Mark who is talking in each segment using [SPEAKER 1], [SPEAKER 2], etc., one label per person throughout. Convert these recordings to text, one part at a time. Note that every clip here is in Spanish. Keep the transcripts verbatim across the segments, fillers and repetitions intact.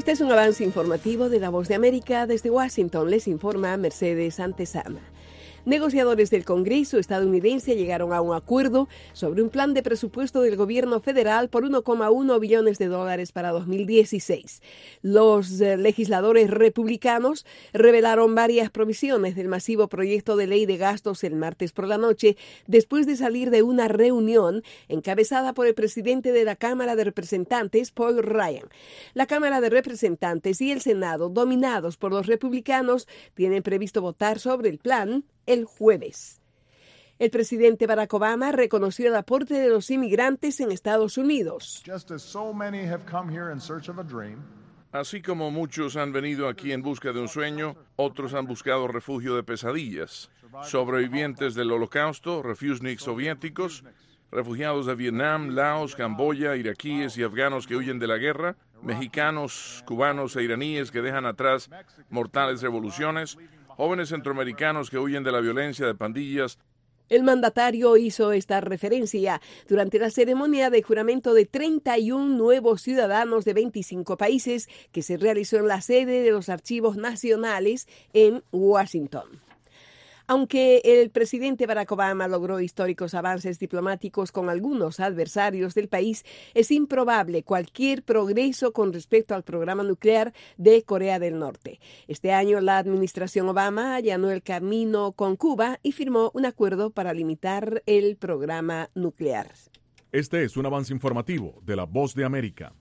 [SPEAKER 1] Este es un avance informativo de La Voz de América. Desde Washington les informa Mercedes Antezana. Negociadores del Congreso estadounidense llegaron a un acuerdo sobre un plan de presupuesto del gobierno federal por uno coma uno billones de dólares para dos mil dieciséis. Los eh, legisladores republicanos revelaron varias provisiones del masivo proyecto de ley de gastos el martes por la noche, después de salir de una reunión encabezada por el presidente de la Cámara de Representantes, Paul Ryan. La Cámara de Representantes y el Senado, dominados por los republicanos, tienen previsto votar sobre el plan el jueves. El presidente Barack Obama reconoció el aporte de los inmigrantes en Estados Unidos.
[SPEAKER 2] Así como muchos han venido aquí en busca de un sueño, otros han buscado refugio de pesadillas. Sobrevivientes del Holocausto, refusniks soviéticos, refugiados de Vietnam, Laos, Camboya, iraquíes y afganos que huyen de la guerra, mexicanos, cubanos e iraníes que dejan atrás mortales revoluciones, jóvenes centroamericanos que huyen de la violencia de pandillas.
[SPEAKER 1] El mandatario hizo esta referencia durante la ceremonia de juramento de treinta y uno nuevos ciudadanos de veinticinco países que se realizó en la sede de los Archivos Nacionales en Washington. Aunque el presidente Barack Obama logró históricos avances diplomáticos con algunos adversarios del país, es improbable cualquier progreso con respecto al programa nuclear de Corea del Norte. Este año, la administración Obama allanó el camino con Cuba y firmó un acuerdo para limitar el programa nuclear.
[SPEAKER 3] Este es un avance informativo de La Voz de América.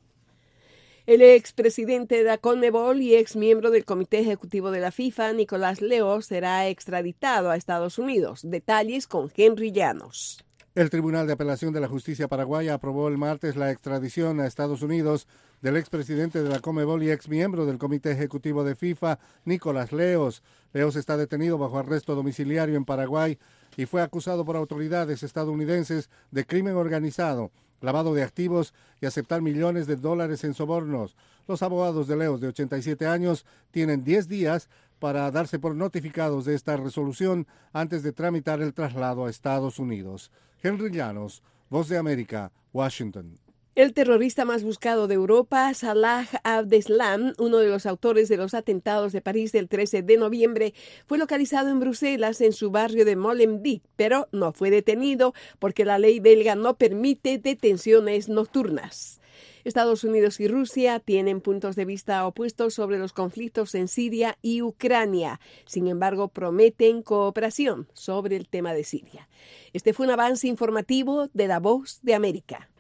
[SPEAKER 1] El expresidente de la CONMEBOL y ex miembro del Comité Ejecutivo de la FIFA, Nicolás Leo, será extraditado a Estados Unidos. Detalles con Henry Llanos.
[SPEAKER 4] El Tribunal de Apelación de la Justicia Paraguaya aprobó el martes la extradición a Estados Unidos del expresidente de la CONMEBOL y ex miembro del Comité Ejecutivo de FIFA, Nicolás Leos. Leos está detenido bajo arresto domiciliario en Paraguay y fue acusado por autoridades estadounidenses de crimen organizado, lavado de activos y aceptar millones de dólares en sobornos. Los abogados de Leos, de ochenta y siete años, tienen diez días para darse por notificados de esta resolución antes de tramitar el traslado a Estados Unidos. Henry Llanos, Voz de América, Washington.
[SPEAKER 1] El terrorista más buscado de Europa, Salah Abdeslam, uno de los autores de los atentados de París del trece de noviembre, fue localizado en Bruselas, en su barrio de Molenbeek, pero no fue detenido porque la ley belga no permite detenciones nocturnas. Estados Unidos y Rusia tienen puntos de vista opuestos sobre los conflictos en Siria y Ucrania. Sin embargo, prometen cooperación sobre el tema de Siria. Este fue un avance informativo de La Voz de América.